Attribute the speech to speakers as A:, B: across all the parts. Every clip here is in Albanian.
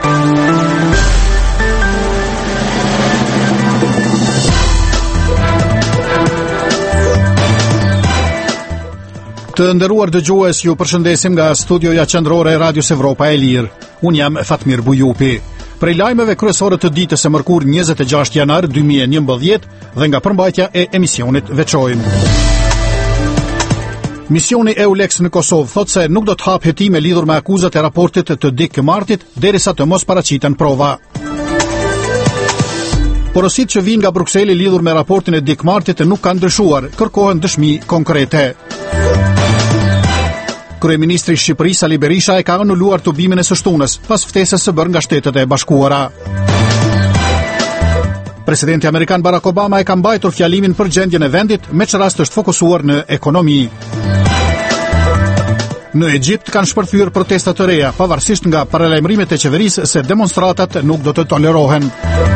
A: Të nderuar dëgjues, ju përshëndesim nga studioja qendrore e Radios Evropa e Lirë. Unë jam Fatmir Bujupi. Prej lajmeve kryesore të ditës së mërkur 26 janar 2011 dhe nga përmbajtja e emisionit veçojmë. Misioni EULEX në Kosovë thot se nuk do të hap hetime lidhur me akuzat e raportit të Dick Martit derisa të mos paraqiten prova. Porosit që vijnë nga Brukseli lidhur me raportin e Dick Martit nuk kanë ndryshuar, kërkohen dëshmi konkrete. Kryeministri i Shqipërisë Ali Berisha e ka anuluar tubimin e së shtunës pas ftesës së bërë nga Shtetet e Bashkuara. Presidenti amerikan Barack Obama e ka mbajtur fjalimin për gjendjen e vendit, me që rast është fokusuar në ekonomi. Në Egjipt kanë shpërthyer protesta të reja, pavarësisht nga paralajmërimet e qeverisë se demonstratat nuk do të tolerohen.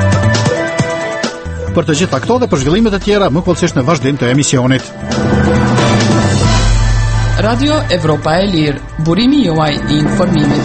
A: Për të gjitha këto dhe për zhvillimet e tjera, më kollësisht në vazhdim të emisionit.
B: Radio Evropa e Lirë, burimi juaj i informimit.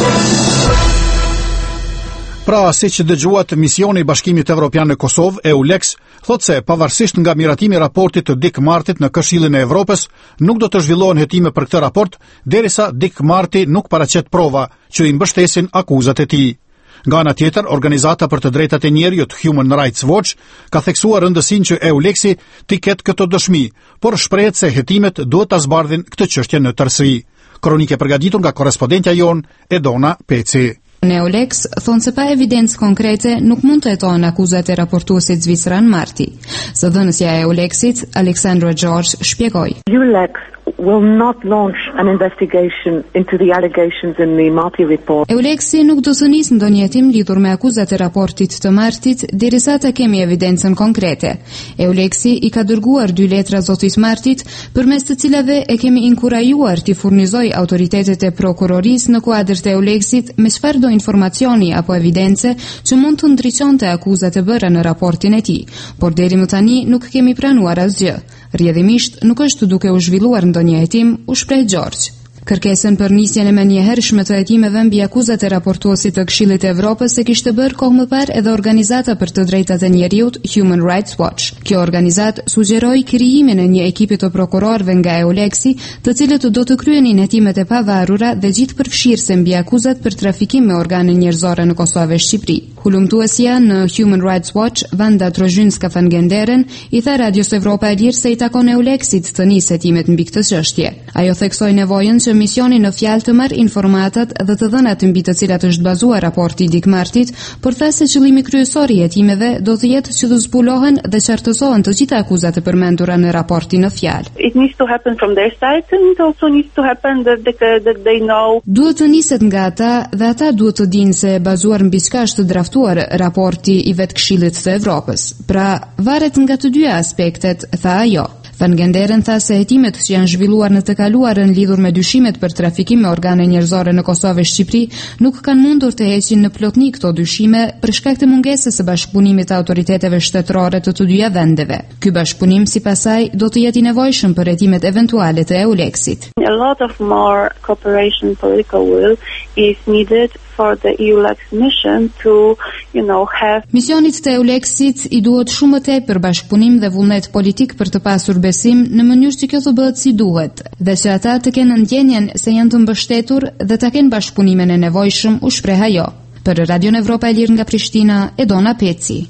A: Pra, si që dëgjuat, misioni i Bashkimit Evropian në Kosovë, EULEX, thot se pavarësisht nga miratimi raportit të Dick Martit në Këshillin e Evropës, nuk do të zhvillohen hetime për këtë raport, derisa Dick Marti nuk paraqet prova që i mbështesin akuzat e tij. Nga ana tjetër, Organizata për të Drejtat e Njerëzit Human Rights Watch ka theksuar rëndësinë që EULEX-i të ketë këtë dëshmi, por shprehet se hetimet duhet ta zbardhin këtë çështje në tërësi. Kronikë e përgatitur nga korrespondentja jon Edona Peci.
C: Në EULEX thonë se pa evidencë konkrete nuk mund të hetohen akuzat e raportuesit zviceran Marti. Zëdhënësja e EULEX-it, Alexandra George, shpjegoi.
D: EULEX will not launch an investigation into the allegations in the Marti report.
C: EULEX-i nuk do të nisë ndonjë hetim lidhur me akuzat e raportit të Martit derisa të kemi evidencën konkrete. EULEX-i i ka dërguar 2 letra zotit Martit, përmes të cilave e kemi inkurajuar t'i furnizoj autoritetet e prokurorisë në kuadër të EULEX-it me çfarë do informacioni apo evidence që mund të ndriçonte akuzat e bëra në raportin e tij, por deri më tani nuk kemi pranuar asgjë. Rrjedhimisht nuk është duke u zhvilluar ndonjë hetim, u shpreh George. Kërkesën për nisjen e menjëhershme të hetimeve mbi akuzat e raportuesit të Këshillit të Evropës e kishte bërë kohë më parë edhe Organizata për të Drejtat e Njerëzit Human Rights Watch. Kjo organizatë sugjeroi krijimin e një ekipi të prokurorëve nga EULEX-i, të cilët do të kryenin hetimet e pavarura dhe gjithë përfshirëse mbi akuzat për trafikim me organe njerëzore në Kosovë e Shqipëri. Hulumtuesja në Human Rights Watch, Vanda Trojynska van Genderen, i tha Radios Evropa e Lirë se i takon EULEX-it të nisë hetimet mbi këtë çështje. Ajo theksoi nevojën që misioni në fjalë të marrë informatat dhe të dhënat mbi të cilat është bazuar raporti i Dick Martit, por tha se qëllimi kryesor i hetimeve do të jetë që të zbulohen dhe qartësohen të gjitha akuzat e përmendura në raportin në fjalë.
D: It needs to happen from their side and it also needs to happen that they know.
C: Duhet të niset nga ata dhe ata duhet të dinë se bazuar mbi çka është draftuar raporti i vetë Këshillit të Evropës. Pra, varet nga të dy aspektet, tha ajo. Van Genderen tha se hetimet që janë zhvilluar në të kaluarën lidhur me dyshimet për trafikim me organe njerëzore në Kosovë e Shqipëri nuk kanë mundur të heqin në plotni këto dyshime për shkak të mungesës së bashkëpunimit të autoriteteve shtetërore të dyja vendeve. Ky bashkëpunim sipas saj do të jetë i nevojshëm për hetimet eventuale të EULEX-it.
D: A lot of more cooperation political will is needed for the EULEX mission to, have.
C: Misionit të EULEX-it i duhet shumë më tepër bashkëpunim dhe vullnet politik për të pasur besim në mënyrë që kjo të bëhet si duhet, dhe që ata të kenë ndjenjen se janë të mbështetur dhe të kenë bashkëpunimin e nevojshëm, u shpreh ajo. Për Radion Evropa e Lirë nga Prishtina, Edona Peci.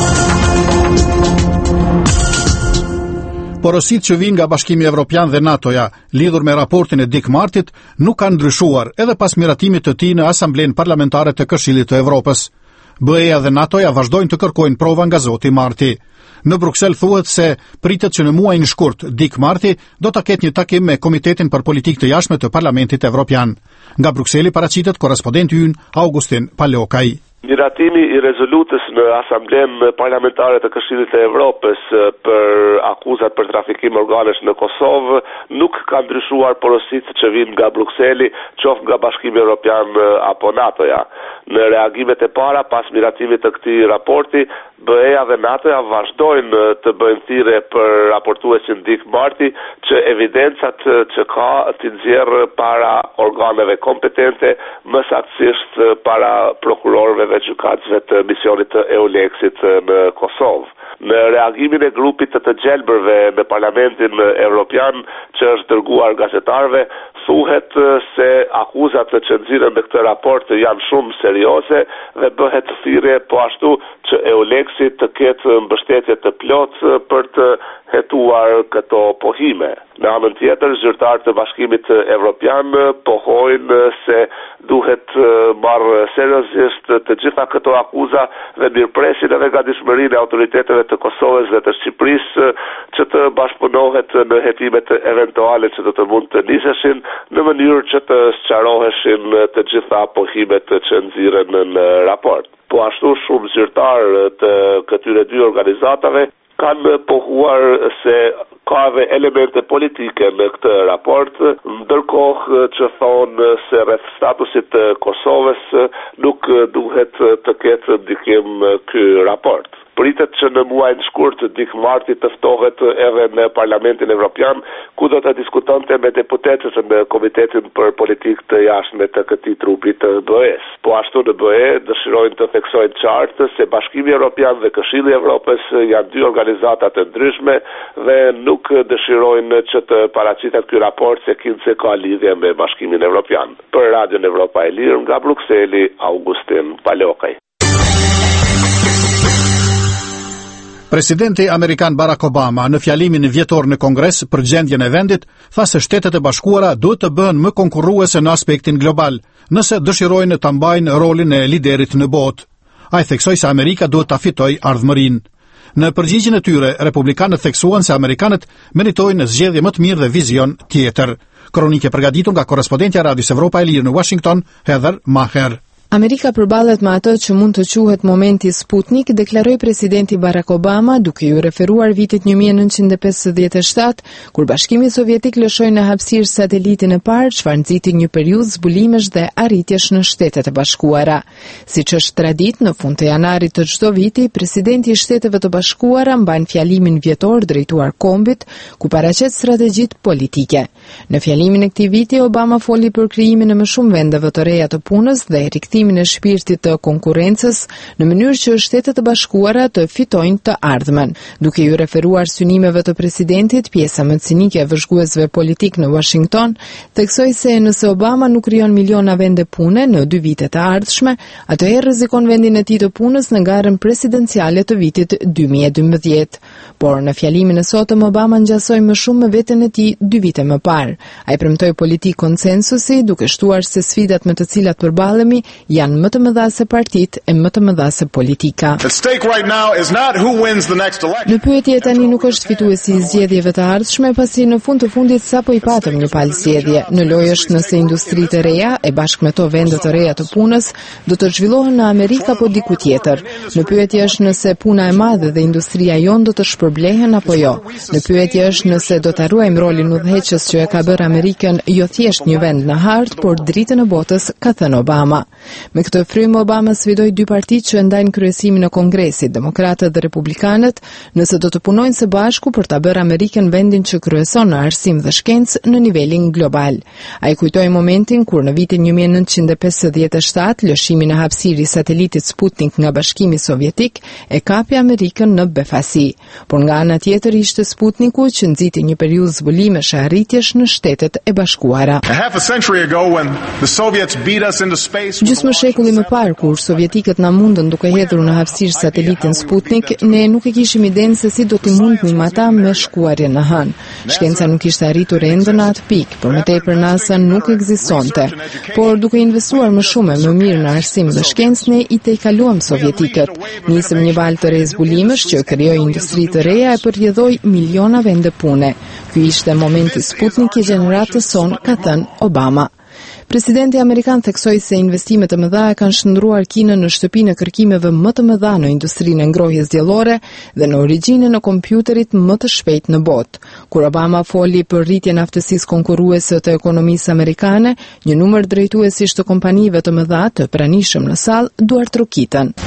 A: Porosit që vinë nga Bashkimi Evropian dhe NATO-ja, lidhur me raportin e Dick Martit, nuk kanë ndryshuar edhe pas miratimit të tij në Asamblenë Parlamentare të Këshillit të Evropës. BE-ja dhe NATO-ja vazhdojnë të kërkojnë prova nga zoti Marti. Në Bruksel thuhet se pritet që në muajin shkurt Dick Marti do ta ketë një takim me Komitetin për Politikë të Jashtme të Parlamentit Evropian. Nga Brukseli paraqitet korrespondenti ynë Augustin Palokaj.
E: Miratimi i rezolutës në Asamblenë Parlamentare të Këshillit të Evropës për akuzat për trafikim organesh në Kosovë nuk ka ndryshuar porositë që vijnë nga Brukseli, qoftë nga Bashkimi Evropian apo NATO-ja. Në reagimet e para pas miratimit të këtij raporti, BE-ja dhe NATO-ja vazhdojnë të bëjnë thirrje për raportuesin Dick Marty që evidencat që ka t'i nxjerrë para organeve kompetente, më saktësisht para prokurorëve dhe gjykatësve të misionit të EULEX-it në Kosovë. Në reagimin e grupit të gjelbërve në Parlamentin Evropian që është dërguar gazetarëve, thuhet se akuzat që nxirren në këtë raport janë shumë serioze dhe bëhet thirrje po ashtu që EULEX-i të ketë mbështetje të plotë për të hetuar këto pohime. Në anën tjetër, zyrtarët të Bashkimit Evropian pohojnë se duhet marrë seriozisht të gjitha këto akuza dhe mirëpresin edhe gatishmërinë e autoriteteve të Kosovës dhe të Shqipërisë që të bashkëpunohet në hetimet eventuale që do të mund të niseshin në mënyrë që të sqaroheshin të gjitha pohimet që nxirren në raport. Po ashtu shumë zyrtarë të këtyre dy organizatave kanë pohuar se ka dhe elemente politike në këtë raport, ndërkohë që thonë se rreth statusit të Kosovës nuk duhet të ketë ndikim ky raport. Pritet që në muajin shkurt Dick Marty të ftohet edhe në Parlamentin Evropian, ku do të diskutonte me deputetët në Komitetin për Politikë të Jashtme të këtij trupi të BE-s. Po ashtu në BE dëshirojnë të theksojnë qartë se Bashkimi Evropian dhe Këshilli i Evropës janë dy organizata të ndryshme dhe nuk dëshirojnë që të paraqitet ky raport se kinse ka lidhje me Bashkimin Evropian. Për Radion Evropa e Lirë nga Brukseli, Augustin Palokaj.
A: Presidenti Amerikan Barack Obama në fjalimin vjetor në Kongres për gjendjen e vendit tha se Shtetet e Bashkuara duhet të bëhen më konkurruese në aspektin global, nëse dëshirojnë ta mbajnë rolin e liderit në botë. Ai theksoi se Amerika duhet ta fitojë ardhmërinë. Në përgjigjen e tyre, republikanët theksuan se amerikanët meritojnë zgjedhje më të mirë dhe vizion tjetër. Kronikë e përgatitur nga korrespondentja e Radios Evropa e Lirë në Washington, Heather Maher.
F: Amerika përballet me atë që mund të quhet momenti Sputnik, deklaroi presidenti Barack Obama duke ju referuar vitit 1957, kur Bashkimi Sovjetik lëshoi në hapësirë satelitin e parë, çfarë nxiti një periudhë zbulimesh dhe arritjesh në Shtetet e Bashkuara. Siç është traditë, në fund të janarit të çdo viti, presidenti i Shteteve të Bashkuara mban fjalimin vjetor drejtuar kombit, ku paraqet strategjitë politike. Në fjalimin e këtij viti, Obama foli për krijimin e më shumë vendeve të reja të punës dhe rikthimi e shpirtit të konkurrencës në mënyrë që Shtetet e Bashkuara të fitojnë të ardhmen. Duke ju referuar synimeve të presidentit, pjesa më cinike e vëzhguesve politik në Washington theksoi se nëse Obama nuk krijon miliona vende pune në 2 vitet e ardhshme, atëherë rrezikon vendin e tij të punës në garën presidenciale të vitit 2012. Por në fjalimin e sotëm Obama ngjasoi më shumë me veten e tij 2 vite më parë. Ai premtoi politikë konsensusi, duke shtuar se sfidat me të cilat përballemi janë më të mëdha se partitë e më të mëdha se politika. Në pyetje tani nuk është fituesi i zgjedhjeve të ardhshme, pasi në fund të fundit sapo i patëm një palë zgjedhje. Në lojë është nëse industritë e reja e bashkë me to vende të reja të punës do të zhvillohen në Amerikë apo diku tjetër. Në pyetje është nëse puna e madhe dhe industria jon do të shpërblehen apo jo. Në pyetje është nëse do ta ruajmë rolin udhëheqës që e ka bërë Amerikën jo thjesht një vend në hartë, por dritën e botës, ka thënë Obama. Me këtë frymë Obama sfidoi 2 partitë që ndajnë kryesimin në Kongresit, Demokratët dhe Republikanët, nëse do të punojnë së bashku për ta bërë Amerikën vendin që kryeson në arsim dhe shkencë në nivelin global. Ai kujtoi momentin kur në vitin 1957 lëshimi në hapësirë i satelitit Sputnik nga Bashkimi Sovjetik e kapi Amerikën në befasi. Por nga ana tjetër ishte Sputniku që nxiti një periudhë zbulimesh e arritjesh në Shtetet e Bashkuara. Gjysmë shekulli më parë, kur sovjetikët na mundën duke hedhur në hapësirë satelitin Sputnik, ne nuk e kishim idenë se si do t'i mundnim ata me shkuarje në hënë. Shkenca nuk ishte arritur ende në atë pikë, por më tepër NASA nuk ekzistonte. Por duke investuar më shumë e më mirë në arsim dhe shkencë, ne i tejkaluam sovjetikët. Nisëm një valë të re zbulimesh që krijoi industri të reja e përjedhoi miliona vende pune. Ky ishte momenti Sputnik i gjeneratës son, ka thënë Obama. Presidenti amerikan theksoi se investimet e mëdha e kanë shndruar Kinën në shtëpinë e kërkimeve më të mëdha në industrinë e ngrohjes diellore dhe në origjinën e kompjuterit më të shpejt në botë. Kur Obama foli për rritjen e aftësisë konkurruese të ekonomisë amerikane, një numër drejtuesish të kompanive të mëdha të pranishëm në sallë duartrokitën.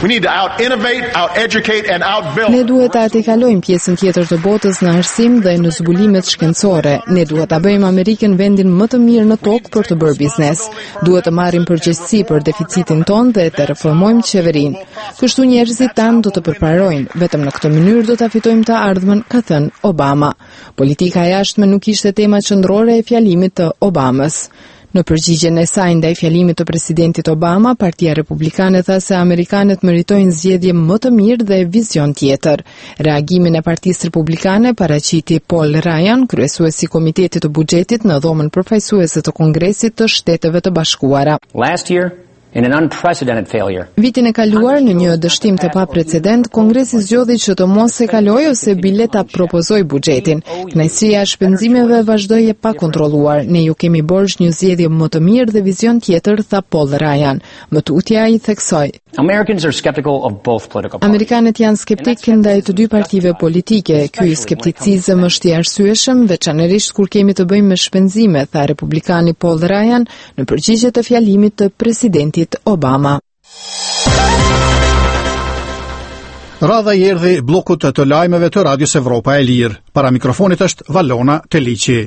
F: Ne duhet ta tejkalojmë pjesën tjetër të botës në arsim dhe në zbulimet shkencore. Ne duhet ta bëjmë Amerikën vendin më të mirë në tokë për të bërë biznes. Duhet të marrim përgjegjësi për deficitin ton dhe të reformojmë qeverinë. Kështu njerëzit tanë do të përparojnë. Vetëm në këtë mënyrë do ta fitojmë të ardhmen, ka thënë Obama. Politika e jashtme nuk ishte tema qendrore e fjalimit të Obamës. Në përgjigjen e saj ndaj fjalimit të presidentit Obama, Partia Republikane tha se amerikanët meritojnë zgjedhje më të mirë dhe vizion tjetër. Reagimin e Partisë Republikane paraqiti Paul Ryan, kryesuesi i Komitetit të Buxhetit në dhomën përfaqësuese të Kongresit të Shteteve të Bashkuara. Vitin e kaluar, në një dështim të paprecedent, Kongresi zgjodhi që të mos e kaloj ose bileta propozoi buxhetin. Kënaqësia e shpenzimeve vazhdoi e pakontrolluar. Ne ju kemi borxh një zgjedhje më të mirë dhe vizion tjetër, tha Paul Ryan. Më tutja i theksoi. Amerikanët janë skeptikë ndaj të dy partive politike. Ky skepticizëm është i arsyeshëm, veçanërisht kur kemi të bëjmë me shpenzime, tha republikani Paul Ryan në përgjigje të fjalimit të presidentit Obama.
A: Radha i erdhi bllokut të lajmeve të Radios Evropa e Lirë. Para mikrofonit është Valona Teliçi.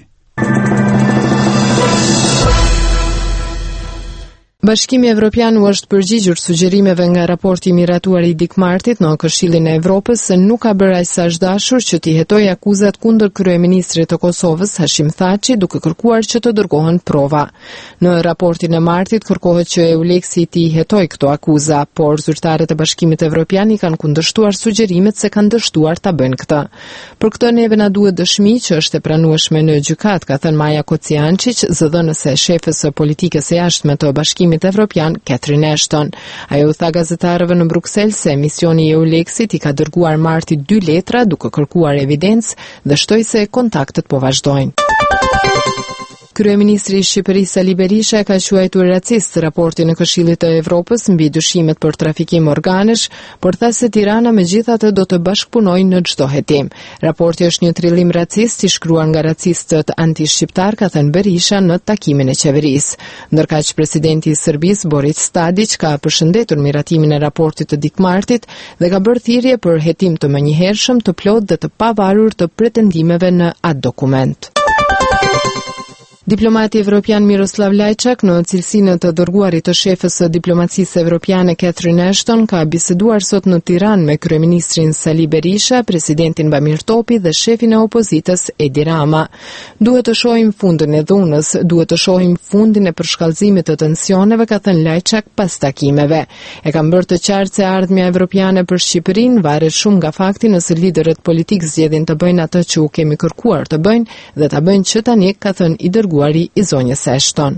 F: Bashkimi Evropian u është përgjigjur sugjerimeve nga raporti miratuar i Dick Martit në Këshillin e Evropës se nuk ka bërë aq sa është dashur që t'i hetojë akuzat kundër kryeministrit të Kosovës Hashim Thaçi, duke kërkuar që të dërgohen prova. Në raportin e Martit kërkohet që EULEX-i t'i hetojë këto akuza, por zyrtarët e Bashkimit Evropian i kanë kundërshtuar sugjerimet se kanë dështuar ta bëjnë këtë. Për këtë neve na duhet dëshmi që është e pranueshme në gjykat, ka thënë Maja Kociančić, zëdhënëse e shefës së politikës së jashtme të Bashkimit Evropian, Catherine Ashton. Ajo tha gazetarëve në Bruksel se misioni i EULEX-it i ka dërguar Martit 2 letra duke kërkuar evidencë dhe shtoi se kontaktet po vazhdojnë. Kryeministri i Shqipërisë Sali Berisha ka quajtur racist raportin e Këshillit të Evropës mbi dyshimet për trafikim organesh, por tha se Tirana megjithatë do të bashkëpunojë në çdo hetim. Raporti është një trillim racist i shkruar nga racistët anti-shqiptar, ka thënë Berisha në takimin e qeverisë. Ndërkaq presidenti i Serbisë Boris Tadić ka përshëndetur miratimin e raportit të Dick Martit dhe ka bërë thirrje për hetim të menjëhershëm, të plotë dhe të pavarur të pretendimeve në atë dokument. Diplomati evropian Miroslav Lajçak, në cilësinë të dërguarit të shefës së diplomacisë evropiane Catherine Ashton, ka biseduar sot në Tiranë me kryeministrin Sali Berisha, presidentin Bamir Topi dhe shefin e opozitës Edi Rama. Duhet të shohim fundin e dhunës, duhet të shohim fundin e përshkallëzimit të tensioneve, ka thënë Lajçak pas takimeve. E kam bërë të qartë se ardhmja evropiane për Shqipërinë varet shumë nga fakti nëse liderët politik zgjedhin të bëjnë atë që u kemi kërkuar të bëjnë dhe ta bëjnë që tani, ka thënë i dërguari i zonjës Ashton.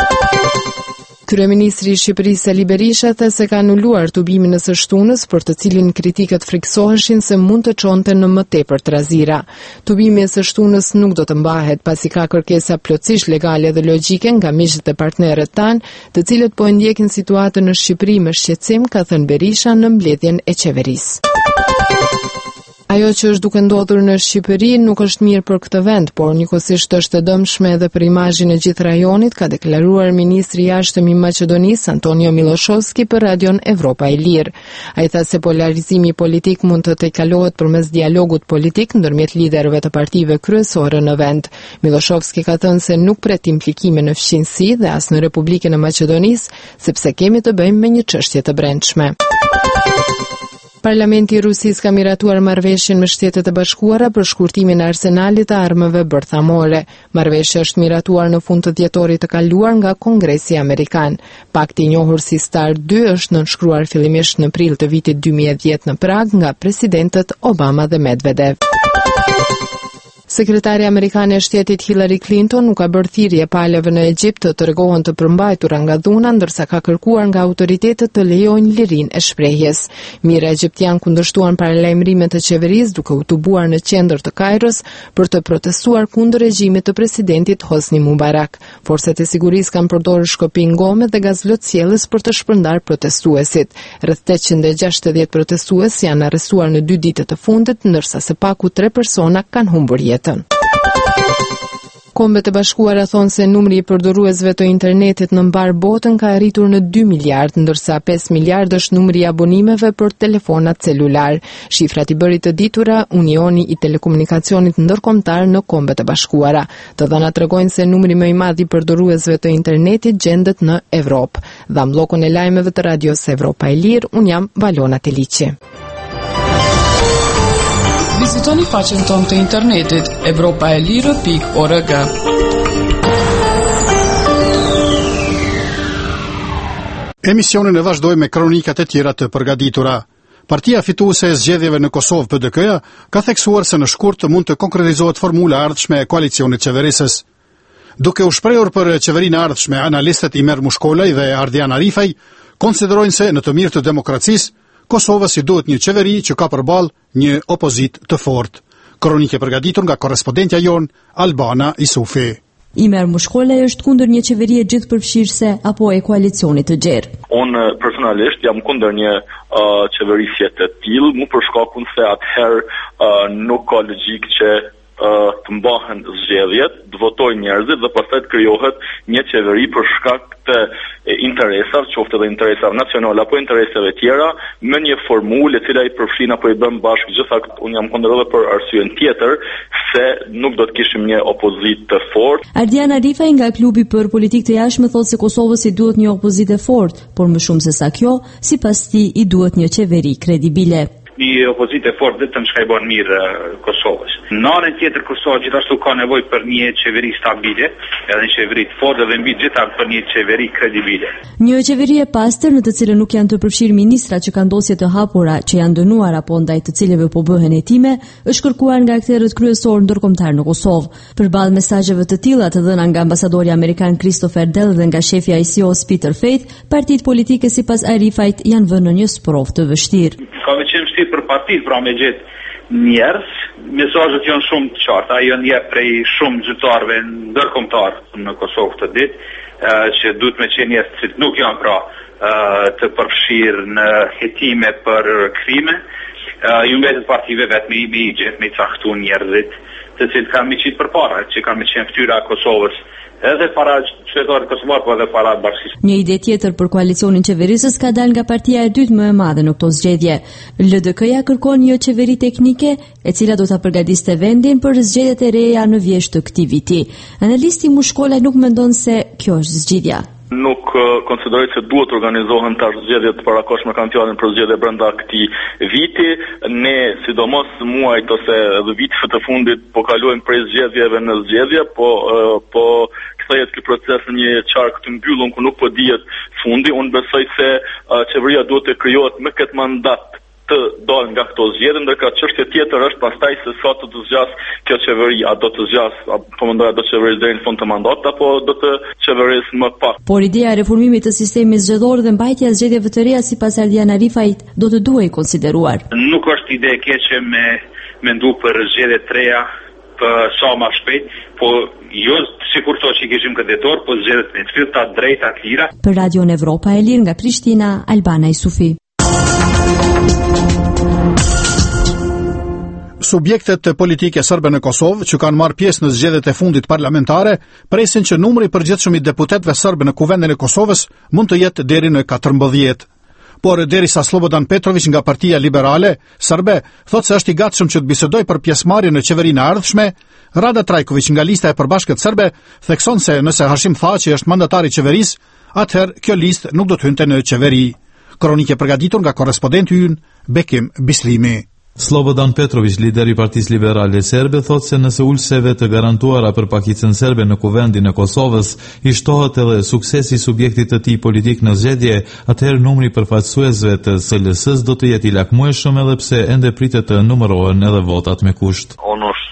F: Kryeministri i Shqipërisë Sali Berisha tha se ka anuluar tubimin e së shtunës, për të cilin kritikët friksoheshin se mund të çonte në më tepër trazira. Tubimi i së shtunës nuk do të mbahet pasi ka kërkesa plotësisht legale dhe logjike nga miqtë e partnerët tanë, të cilët po e ndjekin situatën në Shqipëri me shqetësim, ka thënë Berisha në mbledhjen e qeverisë. Ajo që është duke ndodhur në Shqipëri nuk është mirë për këtë vend, por njëkohësisht është e dëmshme edhe për imazhin e gjithë rajonit, ka deklaruar ministri i jashtëm i Maqedonisë Antonio Miloshovski për Radion Evropa e Lirë. Ai tha se polarizimi politik mund të tejkalohet përmes dialogut politik ndërmjet liderëve të partive kryesore në vend. Miloshovski ka thënë se nuk pret implikime në fqinjësi dhe as në Republikën e Maqedonisë, sepse kemi të bëjmë me një çështje të brendshme. Parlamenti i Rusisë ka miratuar marrëveshjen me Shtetet e Bashkuara për shkurtimin e arsenalit të armëve bërthamore. Marrëveshja është miratuar në fund të dhjetorit të kaluar nga Kongresi Amerikan. Pakti i njohur si START 2 është nënshkruar fillimisht në prill të vitit 2010 në Prag nga presidentët Obama dhe Medvedev. Sekretari amerikane e shtetit Hillary Clinton nuk ka bërë thirrje palëve në Egjipt të tregohen të përmbajtura nga dhuna, ndërsa ka kërkuar nga autoritetet të lejojnë lirinë e shprehjes. Mijëra egjiptian kundërshtuan paralajmërimet të qeverisë duke u tubuar në qendër të Kairos për të protestuar kundër regjimit të presidentit Hosni Mubarak. Forcat e sigurisë kanë përdorur shkopin gome dhe gazlotësjellës për të shpërndar protestuesit. Rreth 860 protestues janë arrestuar në 2 ditët të fundit, ndërsa së paku 3 persona kanë humbur jetën. Kombet e Bashkuara thonë se numri i përdoruesve të internetit në mbar botën ka arritur në 2 miliard, ndërsa 5 miliard është numri i abonimeve për telefonat celular. Shifrat i bëri të ditura Unioni i Telekomunikacionit Ndërkombëtar në Kombet e Bashkuara. Të dhënat tregojnë se numri më i madh i përdoruesve të internetit gjendet në Evropë. Dha bllokun e lajmeve të Radios Evropa e Lirë, un jam Valona Teliçi.
B: Vizitoni faqen tonë të internetit evropaelire.org.
A: Emisionin e vazhdoj me kronikat e tjera të përgatitura. Partia fituese e zgjedhjeve në Kosovë PDK-ja ka theksuar se në shkurt mund të konkretizohet formula e ardhshme e koalicionit qeverisës. Duke u shprehur për qeverinë e ardhshme, analistët Imer Mushkolaj dhe Ardian Arifaj konsiderojnë se në të mirë të demokracisë Kosovës i duhet një qeveri që ka përballë një opozit të fortë. Kronike përgatitur nga korrespondentja jon Albana Isufi.
G: Imer Mushkolaj është kundër një qeverie gjithëpërfshirëse apo e koalicionit të gjerë.
H: Unë personalisht jam kundër një qeverisje të tillë, mu për shkakun se atëherë nuk ka logjik që të mbahen zgjedhjet, të votojnë njerëzit dhe pastaj të krijohet një qeveri për shkak të interesave, qoftë edhe interesave nacionale apo interesave tjera, me një formulë e cila i përfshin apo i bën bashkë gjitha. Unë jam kundër edhe për arsyen tjetër se nuk do të kishim një opozit të fortë.
G: Ardian Arifaj nga klubi për politikë të jashtme thotë se Kosovës i duhet një opozit e fortë, por më shumë se sa kjo, sipas tij i duhet një qeveri kredibile.
I: Një opozit e fortë vetëm çka i bën mirë Kosovës. Në anën tjetër Kosova gjithashtu ka nevojë për një qeveri stabile, edhe një qeveri të fortë dhe mbi gjitha për një qeveri kredibile.
G: Një qeveri e pastër në të cilën nuk janë të përfshirë ministra që kanë dosje të hapura që janë dënuar apo ndaj të cilëve po bëhen hetime, është kërkuar nga aktorët kryesorë ndërkombëtar në Kosovë. Përballë mesazheve të tilla të dhëna nga ambasadori amerikan Christopher Dell dhe nga shefi i ICO-s Peter Faith, partitë politike sipas Arifajt janë vënë në një sprov të vështirë.
I: Për partitë pra me gjithë njerëz, mesazhet janë shumë të qarta, janë jep prej shumë gjyqtarëve ndërkombëtar në Kosovë këtë ditë, që duhet me qenë njerëz që nuk janë pra të përfshirë në hetime për krime, ju mbetet partive vetëm me i caktuar njerëzit të cilët kanë me qitë përpara, që kanë me qenë fytyra e Kosovës, edhe para qytetarëve kosovar, po edhe para bashkisë.
G: Një ide tjetër për koalicionin qeverisës ka dalë nga partia e dytë më e madhe në këto zgjedhje. LDK-ja kërkon një qeveri teknike, e cila do ta përgatiste vendin për zgjedhjet e reja në vjesht të këtij viti. Analisti Mushkolaj nuk mendon se kjo është zgjidhja.
H: Nuk konsideroj se duhet organizohen tash zgjedhjet të parakohshme kanë fjalën për zgjedhje brenda këtij viti. Ne sidomos muajt ose edhe viteve të fundit po kalojmë prej zgjedhjeve në zgjedhje, po kthehet ky proces në një qark të mbyllur ku nuk po dihet fundi. Unë besoj se qeveria duhet të krijohet me këtë mandat të dalë nga këto zgjedhje, ndërka çështja tjetër është pastaj se sa do të zgjas kjo qeveri, a do të zgjas, po mendoj do të qeverisë deri në fund të mandatit apo do të qeverisë më pak.
G: Por ideja e reformimit të sistemit zgjedhor dhe mbajtja e zgjedhjeve të reja sipas Ardian Arifajt do të duhej konsideruar.
I: Nuk është ide e keqe me mendu për zgjedhje të reja për sa më shpejt, po jo sikur to që kishim këtë ditor, po zgjedhjet me të filta drejta të lira.
G: Për Radion Evropa e Lirë nga Prishtina, Albana Isufi.
A: Subjektet politike serbe në Kosovë që kanë marrë pjesë në zgjedhjet e fundit parlamentare presin që numri i përgjithshëm i deputetëve serbe në Kuvendin e Kosovës mund të jetë deri në 14. Por derisa Slobodan Petrović nga Partia Liberale serbe thotë se është i gatshëm që të bisedojë për pjesëmarrje në qeverinë e ardhshme, Rada Trajković nga lista e përbashkët serbe thekson se nëse Hashim Thaçi është mandatari i qeverisë, atëherë kjo listë nuk do të hynte në qeveri. Kronike përgatitur nga korrespondenti ynë Bekim Bislimi.
J: Slobodan Petrović, lideri i Partisë Liberale Serbe, thotë se nëse ulseve të garantuara për pakicën serbe në Kuvendin e Kosovës i shtohet edhe suksesi subjektit të tij politik në zgjedhje, atëherë numri i përfaqësuesve të SLS-s do të jetë i lakmueshëm edhe pse ende pritet të numërohen edhe votat me kusht.
H: Ono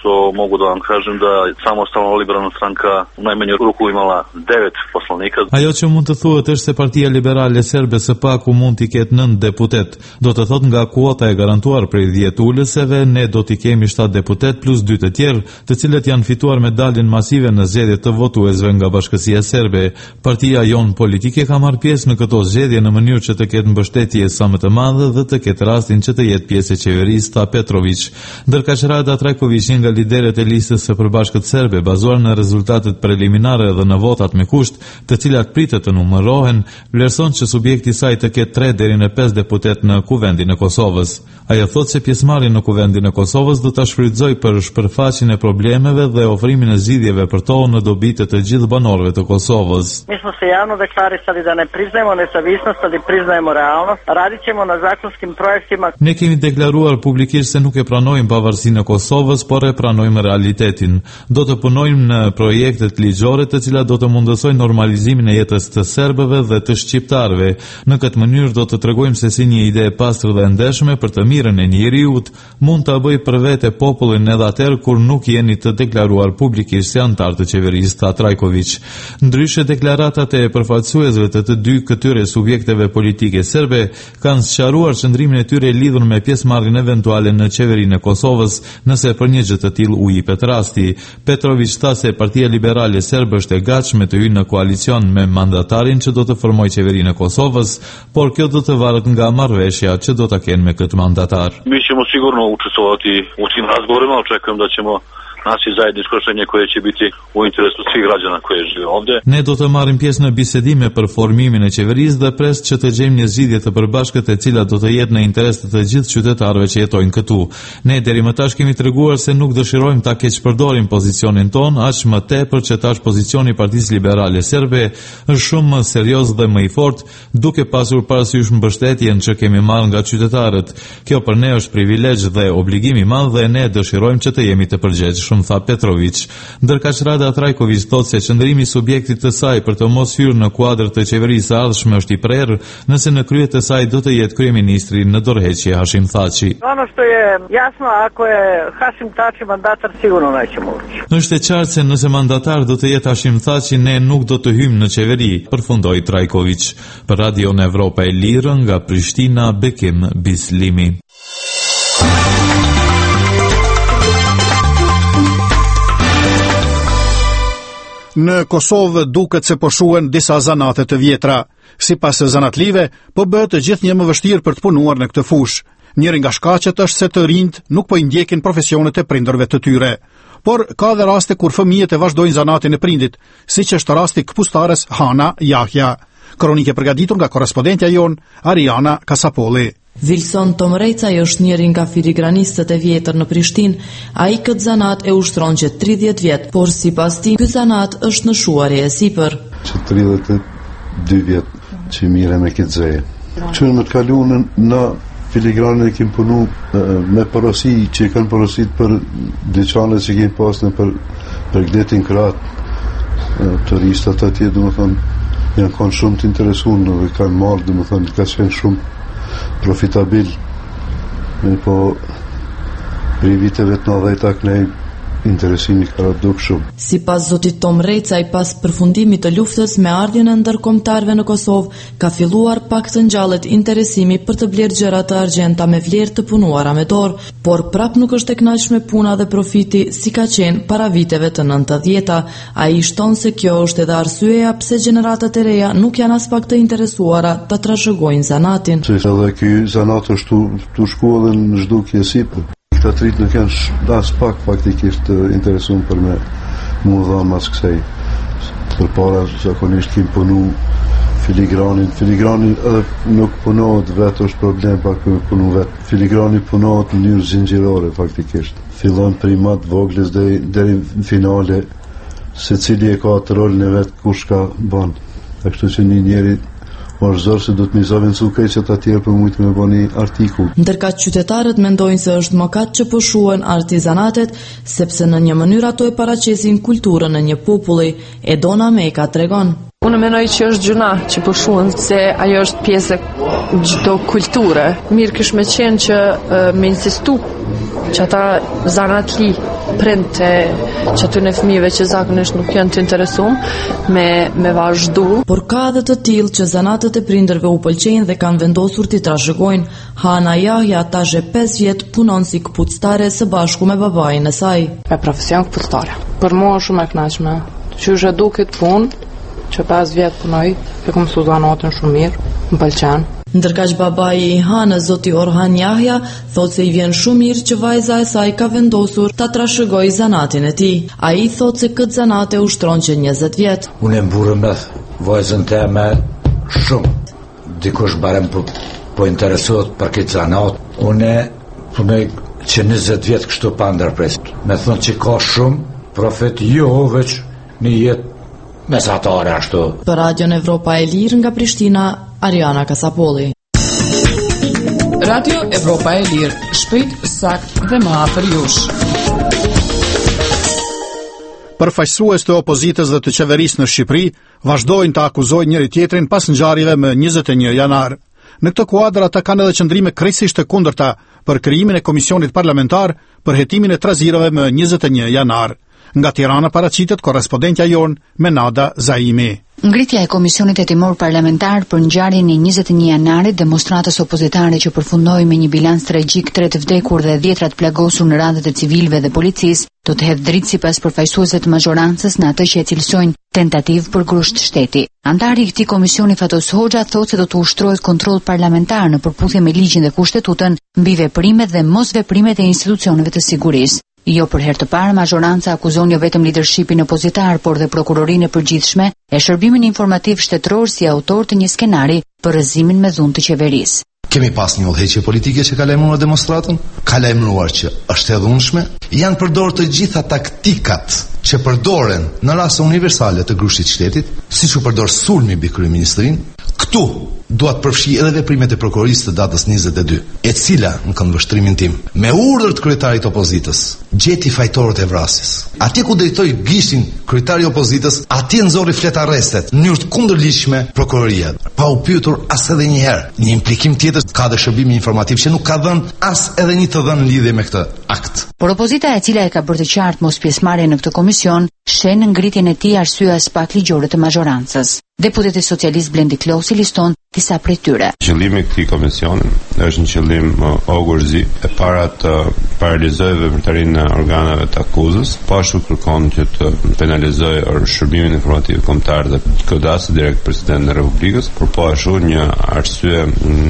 H: mogu da vam kažem da Samostalna liberalna stranka u najmanju ruku imala 9 poslanika.
J: Ajo që mund të thuhet është se Partia Liberale Serbe së paku mund t'i ketë 9 deputet. Do të thot nga kuota e garantuar prej 10 ulëseve, ne do t'i kemi 7 deputet plus 2 të tjerë, të cilët janë fituar me daljen masive në zgjedhjet të votuesve nga Bashkësia Serbe. Partia jon politike ka marrë pjesë në këto zgjedhje në mënyrë që të ketë mbështetje sa më të madhe dhe të ketë rastin që të jetë pjesë e qeverisë, tha Petrović. Ndërkaq Rada Trajković, një nga lideret e listës së Përbashkët Serbe, bazuar në rezultatet preliminare dhe në votat me kusht, të cilat pritet të numërohen, vlerëson që subjekti i saj të ketë 3 deri në 5 deputet në Kuvendin e Kosovës. Ajo thotë se pjesëmarrja në Kuvendin e Kosovës do ta shfrytëzojë për shpërfaqjen e problemeve dhe ofrimin e zgjidhjeve për to në dobi të gjithë banorëve të Kosovës.
K: Mi smo se javno deklarisali da ne priznajemo nezavisnost, ali priznajemo realnost. Radit ćemo na zakonskim projektima.
J: Ne kemi deklaruar publikisht se nuk e pranojmë pavarësinë e Kosovës, por e pranojmë realitetin. Do të punojmë në projektet ligjore të cilat do të mundësojnë normalizimin e jetës të serbëve dhe të shqiptarëve. Në këtë mënyrë do të tregojmë se si një ide e pastër dhe ndershme për të mirën e njeriut mund ta bëjë për vete popullin edhe atëherë kur nuk jeni të deklaruar publikisht si antar të qeverisë, tha Trajković. Ndryshe, deklaratat e përfaqësuesve të dy këtyre subjekteve politike serbe kanë sqaruar qëndrimin e tyre lidhur me pjesëmarrjen eventuale në qeverinë e Kosovës, nëse për një gjë të tillë u jepet rasti. Petrović tha se Partia Liberale Serbe është e gatshme të hyjë në koalicion me mandatarin që do të formojë qeverinë e Kosovës, por kjo do të varet nga marrëveshja që do ta kenë me këtë mandatar.
H: Mi ćemo sigurno učestvovati u tim razgovorima, očekujem da ćemo naći zajedničko rješenje koje će biti u interesu svih građana koji žive ovdje.
J: Ne do të marrim pjesë në bisedime për formimin e qeverisë dhe pres që të gjejmë një zgjidhje të përbashkët e cila do të jetë në interes të gjithë qytetarëve që jetojnë këtu. Ne deri më tash kemi treguar se nuk dëshirojmë ta keqpërdorim pozicionin ton, aq më tepër që tash pozicioni i Partisë Liberale Serbe është shumë më serioz dhe më i fortë, duke pasur parasysh mbështetjen që kemi marrë nga qytetarët. Kjo për ne është privilegj dhe obligim i madh dhe ne dëshirojmë që të jemi të përgjegjshëm, tha Petrović. Ndërkaq Rada Trajković thotë se qëndrimi i subjektit të saj për të mos hyrë në kuadër të qeverisë së ardhshme është i prerë, nëse në krye të saj do të jetë kryeministri në dorëheqje Hashim Thaçi.
K: Ono što je jasno, ako je Hashim Thaçi mandatar, sigurno nećemo ući.
J: Është e qartë se nëse mandatar do të jetë Hashim Thaçi, ne nuk do të hyjmë në qeveri, përfundoi Trajković. Për Radion Evropa e Lirë nga Prishtina, Bekim Bislimi.
A: Në Kosovë duket se po shuhen disa zanate të vjetra. Sipas zanatlive, po bëhet gjithnjë më vështirë për të punuar në këtë fushë. Njëri nga shkaqet është se të rinjt nuk po i ndjekin profesionet e prindërve të tyre. Por ka dhe raste kur fëmijët e vazhdojnë zanatin e prindit, siç është rasti këpustares Hana Jahja. Kronike përgatitur nga korrespondentja jon Ariana Kasapolli.
L: Wilson Tomrejca është njëri nga filigranistët e vjetër në Prishtinë. Ai këtë zanat e ushtron që 30 vjet, por sipas tij ky zanat është në shuarje e sipër.
M: Që 32 vjet që mire me këtë zeje. Që më të kaluan në filigranë e kemë punu me porosi që kanë porosit për dyqanet që kemë pasën për gletin kratë turistat atje, dhe më thonë, janë kanë shumë të interesuar dhe kanë marrë, dhe më thonë, ka qenë shumë profitabil, po për i viteve të 90 kënej interesimi ka duk shumë.
L: Sipas zotit Tom Recaj, pas përfundimit të luftës me ardhjen e ndërkombëtarëve në Kosovë, ka filluar pak të ngjallet interesimi për të blerë gjëra të argjenta me vlerë të punuara me dorë, por prap nuk është e kënaqshme puna dhe profiti si ka qenë para viteve të 90-ta. Ai shton se kjo është edhe arsyeja pse gjeneratat e reja nuk janë as pak të interesuara ta trashëgojnë zanatin.
M: Se edhe ky zanat është tu shku edhe në zhdukje sipër. Këta trit nuk janë as pak faktikisht interesuar për me mu dha mas kësej. Për para zakonisht kim punu filigranin edhe nuk punohet vetë, është problem pak me punu vetë. Filigrani punohet në njërë zingjirore faktikisht. Fillon primat vogles deri në finale, se cili e ka atë rolin e vetë kush ka ban. E kështu që një njeri është zorë se do të mizovencu keqet atjerë për mujtë me bani artikull.
L: Ndërka qytetarët mendojnë se është mëkat që po shuhen artizanatet, sepse në një mënyrë ato e paraqesin kulturën e një populli. Edona Meka tregon.
N: Unë menoj që është gjuna që po shuhen, se ajo është pjesë e çdo kulture. Mirë kish me qenë që me insistu që ata zanatli prind që aty në fëmijëve që zakonisht nuk janë të interesuar me vazhdu.
L: Por ka edhe të tillë që zanatët e prindërve u pëlqejnë dhe kanë vendosur t'i trashëgojnë. Hana Jahja tash 5 vjet punon si këpuctare së bashku me babain e saj.
N: Me profesion këpuctare. Për mua është shumë e kënaqshme. Qysh e du këtë punë, që 5 vjet punoj, e kam mësuar zanatën shumë mirë, më pëlqen.
L: Ndërkaq babai i Hanës, zoti Orhan Jahja, thotë se i vjen shumë mirë që vajza e saj ka vendosur ta trashëgojë zanatin e tij. Ai thotë se këtë zanat e ushtron që 20 vjet.
O: Unë e mburë me vajzën time shumë. Dikush barem po interesohet për këtë zanat. Unë punoj që 20 vjet kështu pa ndërpres. Me thonë që ka shumë profet jo veç në jetë mesatare ashtu.
L: Për Radion Evropa e Lirë nga Prishtina, Ariana Kasapolli.
B: Radio Evropa e Lirë, shpejt, sakt dhe më afër jush.
A: Përfaqësues të opozitës dhe të qeverisë në Shqipëri vazhdojnë të akuzojnë njëri tjetrin pas ngjarjeve më 21 janar. Në këtë kuadër ata kanë edhe qëndrime krejtësisht të kundërta për krijimin e komisionit parlamentar për hetimin e trazirave më 21 janar. Nga Tirana paraqitet korrespondentja jon Menada Zaimi.
P: Ngritja e komisionit hetimor parlamentar për ngjarjen e 21 janarit, demonstratës opozitare që përfundoi me një bilans tragjik, 3 të vdekur dhe 10 plagosur në radhët e civilëve dhe policisë, do të hedhë dritë sipas përfaqësuesve të mazhorancës në atë që e cilësojnë tentativë për grusht shteti. Antari i këtij komisioni Fatos Hoxha thotë se do të ushtrohet kontroll parlamentar në përputhje me ligjin dhe kushtetutën mbi veprimet dhe mosveprimet e institucioneve të sigurisë. Jo për herë të parë, mazhoranca akuzon jo vetëm lidershipin opozitar, por dhe prokurorinë e përgjithshme e shërbimin informativ shtetëror si autor të një skenari për rrëzimin me dhunë të qeverisë.
Q: Kemi pas një udhëheqje politike që ka lajmëruar demonstratën, ka lajmëruar që është e dhunshme, janë përdorur të gjitha taktikat që përdoren në raste universale të grushtit shtetit, siç u përdor sulmi mbi kryeministrinë. Këtu duat përfshi edhe veprimet e prokurorisë të datës 22, e cila, në këndvështrimin tim, me urdhër të kryetarit opozitës, gjeti fajtorët e vrasjes. Atje ku drejtoi gishtin kryetari i opozitës, atje nxorri flet arrestet në mënyrë të kundërligjshme prokuroria, pa u pyetur as edhe një herë. Një implikim tjetër ka dhe shërbimi informativ që nuk ka dhënë as edhe një të dhënë lidhje me këtë akt.
P: Por opozita, e cila e ka bërë të qartë mos pjesëmarrje në këtë komision, shen në ngritjen e tij arsye as pak ligjore të mazhorancës. Deputeti socialist Blendi Klosi liston disa prej tyre.
R: Qëllimi i këtij komisioni është një qëllim ogurzi, e para të paralizojë veprimtarinë e organeve të akuzës, po ashtu kërkon që të penalizojë shërbimin informativ kombëtar dhe të godasë direkt presidentin e Republikës, por po ashtu një arsye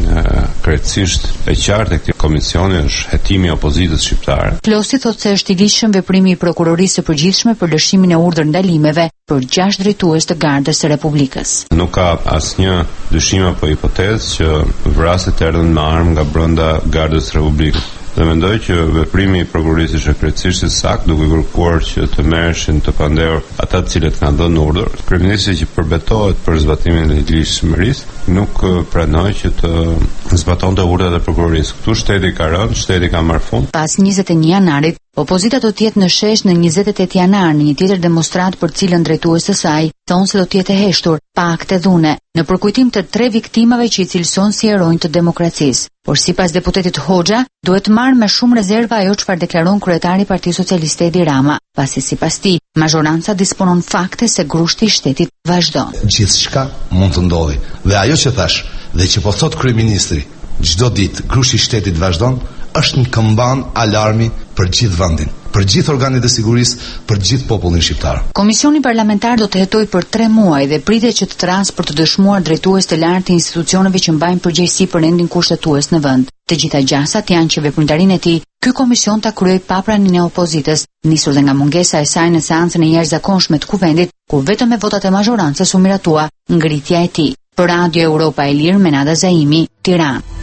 R: krejtësisht e qartë e këtij komisioni është hetimi i opozitës shqiptare.
P: Klosi thotë se është i ligjshëm veprimi i prokurorisë së përgjithshme për lëshimin e urdhër ndalimeve për 6 drejtues të Gardës së Republikës.
R: Nuk ka asnjë dyshim apo hipotezë që vrasjet erdhën me armë nga brenda Gardës së Republikës. Dhe mendoj që veprimi i prokurorisë është krejtësisht i saktë, duke kërkuar që të merreshin të pandehur ata të cilët kanë dhënë urdhër. Kryeministri që përbetohet për zbatimin e ligjshmërisë nuk pranoi që të zbatonte urdhrat e prokurorisë. Ktu shteti ka rënë, shteti ka marrë fund.
P: Pas 21 janarit, opozita do të jetë në shesh në 28 janar në një tjetër demonstrat për cilën drejtues të saj thonë se do të jetë e heshtur, pa akte dhune, në përkujtim të 3 viktimave që i cilëson si heronj të demokracisë. Por sipas deputetit Hoxha, duhet marrë me shumë rezerva ajo çfarë deklaron kryetari i Partisë Socialiste Edi Rama, pasi sipas tij, mazhoranca disponon fakte se grushti i shtetit vazhdon.
Q: Gjithçka mund të ndodhi. Dhe ajo që thash, dhe që po thot kryeministri, çdo ditë grushti i shtetit vazhdon, është një këmban alarmi për gjithë vendin, për gjithë organet e sigurisë, për gjithë popullin shqiptar.
P: Komisioni parlamentar do të hetojë për 3 muaj dhe pritet që të trasë për të dëshmuar drejtues të lartë të institucioneve që mbajnë përgjegjësi për rendin kushtetues në vend. Të gjitha gjasat janë që veprimtarinë e tij, ky komision ta kryej pa praninë e opozitës, nisur dhe nga mungesa e saj në seancën e jashtëzakonshme të kuvendit, ku vetëm me votat e mazhorancës u miratua ngritja e tij. Për Radio Evropa e Lirë, Menada Zaimi, Tiranë.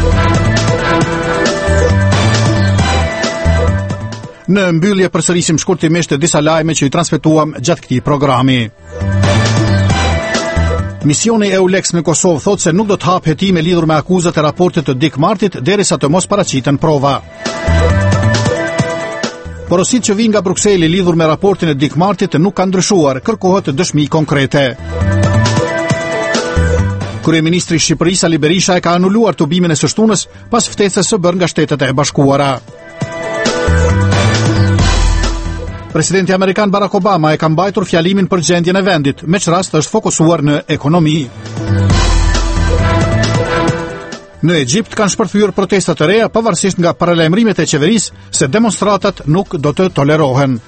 A: Në mbyllje përsërisim shkurtimisht disa lajme që i transmetuam gjatë këtij programi. Misioni EULEX në Kosovë thotë se nuk do të hapë hetime lidhur me akuzat e raportit të Dick Martit derisa të mos paraqiten prova. Porositë që vijnë nga Brukseli lidhur me raportin e Dick Martit nuk kanë ndryshuar, kërkohet dëshmi konkrete. Kryeministri i Shqipërisë Ali Berisha e ka anuluar tubimin e së shtunës pas ftesës së bërë nga Shtetet e Bashkuara. Presidenti amerikan Barack Obama e ka mbajtur fjalimin për gjendjen e vendit, me që rast është fokusuar në ekonomi. Në Egjipt kanë shpërthyer protestat e reja pavarësisht nga paralajmërimet e qeverisë se demonstratat nuk do të tolerohen.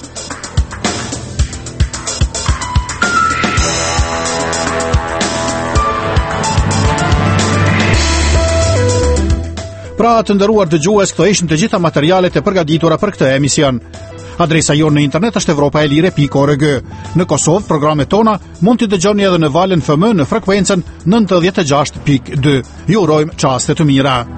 A: Pra të nderuar dëgjues, këto ishin të gjitha materialet e përgatitura për këtë emision. Adresa jonë në internet është evropaelire.org. Në Kosovë, programet tona mund t'i dëgjoni edhe në valën FM në frekuencën 96.2. Ju urojmë çaste të mira.